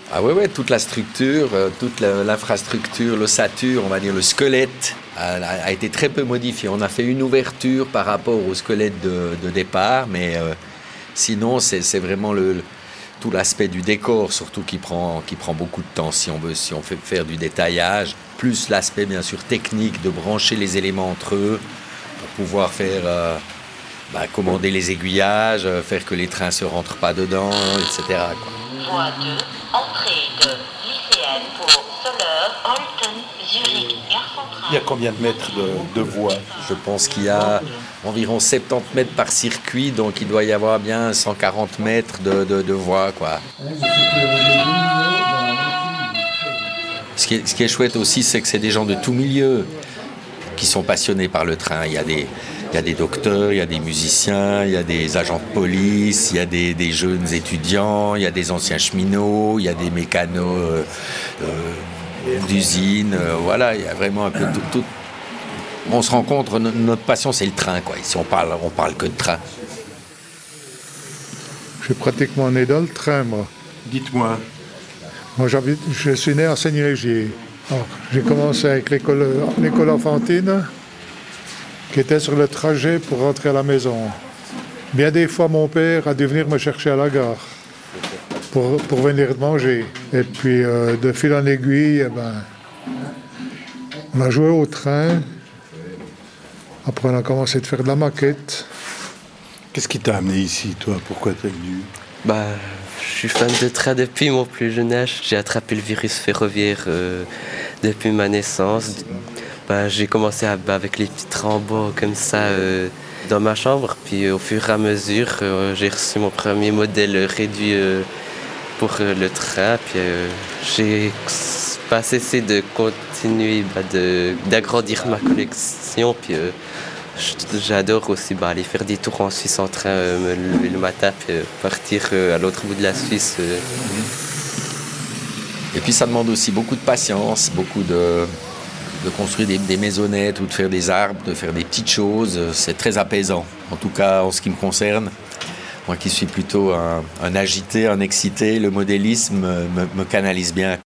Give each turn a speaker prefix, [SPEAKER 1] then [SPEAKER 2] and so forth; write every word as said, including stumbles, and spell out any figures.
[SPEAKER 1] Ah ouais, ouais, toute la structure, euh, toute la- l'infrastructure, l'ossature, on va dire le squelette a, a- a été très peu modifié. On a fait une ouverture par rapport au squelette de, de départ, mais euh, sinon c'est, c'est vraiment le, le- tout l'aspect du décor surtout qui prend, qui prend beaucoup de temps si on veut, si on fait faire du détaillage, plus l'aspect bien sûr technique de brancher les éléments entre eux pour pouvoir faire euh, bah, commander les aiguillages, euh, faire que les trains se rentrent pas dedans, et cetera quoi.
[SPEAKER 2] Voie deux, entrée de lycéenne pour Soleure, Holten, Zurich, Gare
[SPEAKER 3] Il y a
[SPEAKER 2] Centrale.
[SPEAKER 3] combien de mètres de, de voie?
[SPEAKER 1] Je pense qu'il y a environ soixante-dix mètres par circuit, donc il doit y avoir bien cent quarante mètres de, de, de voie, quoi. Ce qui, est, ce qui est chouette aussi, c'est que c'est des gens de tout milieu qui sont passionnés par le train. Il y a des, il y a des docteurs, il y a des musiciens, il y a des agents de police, il y a des, des jeunes étudiants, il y a des anciens cheminots, il y a des mécanos euh, euh, d'usine. Euh, voilà, il y a vraiment un peu tout. tout. On se rencontre, no- notre passion c'est le train, quoi. Ici on parle, on parle que de train.
[SPEAKER 4] Je suis pratiquement né dans le train, moi.
[SPEAKER 3] Dites-moi.
[SPEAKER 4] Moi, j'habite, je suis né à Seigneurie. Alors, j'ai commencé avec l'école, l'école enfantine, qui était sur le trajet pour rentrer à la maison. Bien des fois, mon père a dû venir me chercher à la gare pour, pour venir manger. Et puis, euh, de fil en aiguille, eh ben, on a joué au train. Après, on a commencé de faire de la maquette.
[SPEAKER 3] Qu'est-ce qui t'a amené ici, toi? Pourquoi t'es venu?
[SPEAKER 5] Bah, je suis fan de train depuis mon plus jeune âge. J'ai attrapé le virus ferroviaire euh, depuis ma naissance. Bah, j'ai commencé à, bah, avec les petits trains en bois comme ça euh, dans ma chambre. Puis euh, au fur et à mesure, euh, j'ai reçu mon premier modèle réduit euh, pour euh, le train. Puis euh, j'ai pas cessé de continuer, bah, de, d'agrandir ma collection. Puis euh, j'adore aussi bah, aller faire des tours en Suisse en train, euh, me lever le matin, puis euh, partir euh, à l'autre bout de la Suisse. Euh.
[SPEAKER 1] Et puis ça demande aussi beaucoup de patience, beaucoup de, de construire des, des maisonnettes ou de faire des arbres, de faire des petites choses. C'est très apaisant, en tout cas en ce qui me concerne. Moi qui suis plutôt un, un agité, un excité, le modélisme me, me canalise bien.